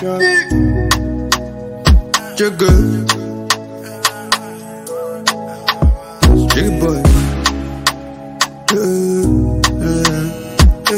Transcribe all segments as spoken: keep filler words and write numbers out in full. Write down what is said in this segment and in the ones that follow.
Jigga, Jigga boy. Uh, uh,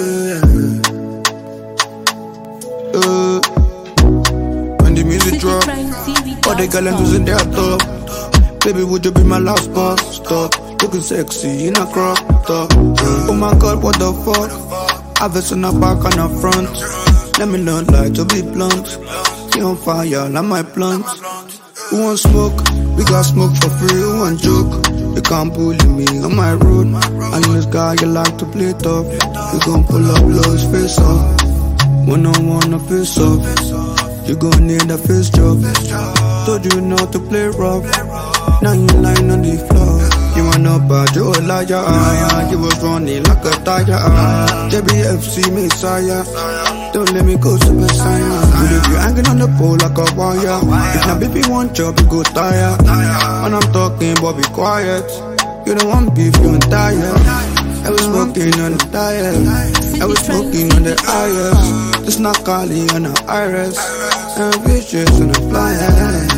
uh, uh. When the music drop, all the girls losing their top. Baby, would you be my last boss? Stop, looking sexy in a crop top. Uh. Oh my God, what the fuck? I've it in the back and the front. Let me not lie to be blunt. You on fire, like my blunt. Who want smoke? We got smoke for free. Who want joke? You can't bully me on my road. And this guy you like to play tough. You gon' pull up, blow his face off. One on one, a face off. You gon' need a face job. Told you not to play rough. Now you lying on the floor. You want no bad, you a liar. You was running like a tire. J B F C Messiah. Don't let me go Super Saiyan. You leave you hanging on the pole like a wire. If my baby want job, you go tire. When I'm talking, but be quiet. You don't want beef, you ain't tired. I was smoking on the tires. I was smoking on the iris. It's not Kali on the iris. And bitches on the flyer.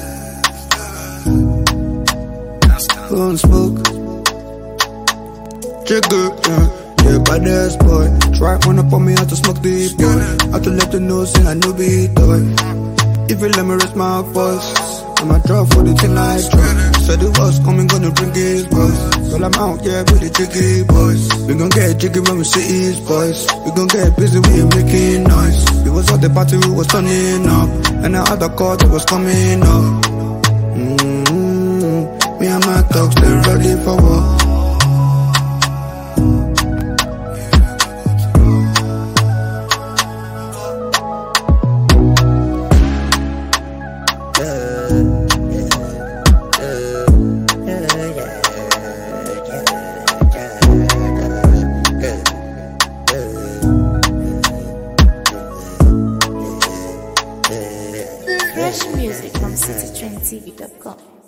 Go and smoke. Jigga, yeah. Yeah, badass boy. Try one up on me, how to smoke the boy. How to let the know, say I know be toy. If you let me rest my voice, I'ma drop for the thing I drop. Said it was coming, gonna bring his boys. So I'm out, yeah, with the jiggy boys. We gon' get jiggy when we see his boys. We gon' get busy, we ain't making noise. We was at the party, we was turning up. And the other call, that was coming up. Mm-hmm. Me and my dogs, they ready for war. Fresh music from city trend T V dot com.